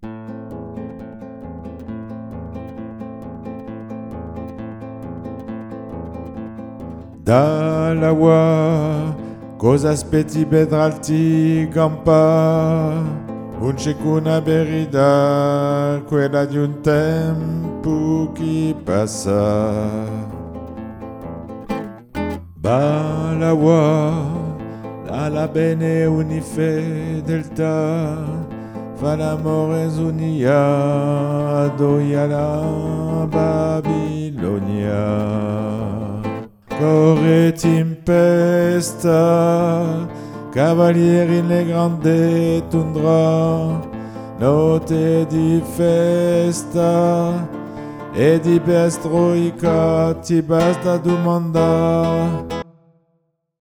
Dall'agua, cosa aspetti pedralti campa? Un una verità, quella di un tempo che passa. Balagua, alla bene unifedeltà, fa l'amore zunia, doia la Babilonia. Corre tempesta, cavalieri in le grandi tundra, notte di festa e di pestroica ti basta domandare.